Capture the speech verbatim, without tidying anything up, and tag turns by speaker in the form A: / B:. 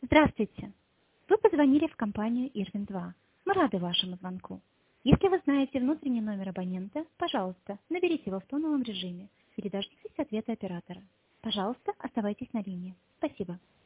A: Здравствуйте! Вы позвонили в компанию Ирвин два. Мы рады вашему звонку. Если вы знаете внутренний номер абонента, пожалуйста, наберите его в тоновом режиме или дождитесь ответа оператора. Пожалуйста, оставайтесь на линии. Спасибо.